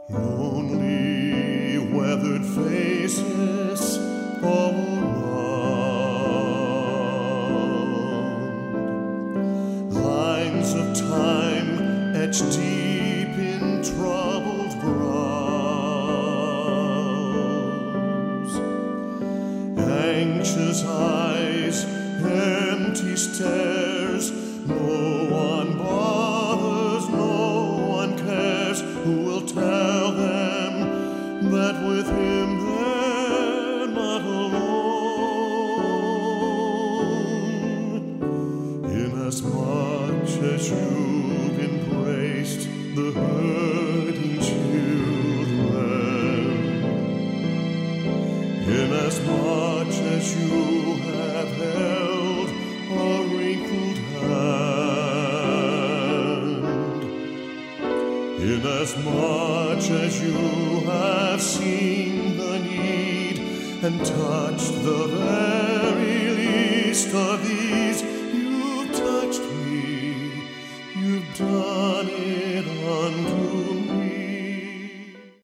Lonely, weathered faces all around, lines of time etched deep in troubled brows, anxious eyes, empty stares. No one bothers, no one cares. Who will tell them that with him they're not alone? Inasmuch as you've embraced the hurting children, inasmuch as you have held a wrinkled hand, inasmuch as you have seen the need and touched the very least of these, you've touched me, you've done it unto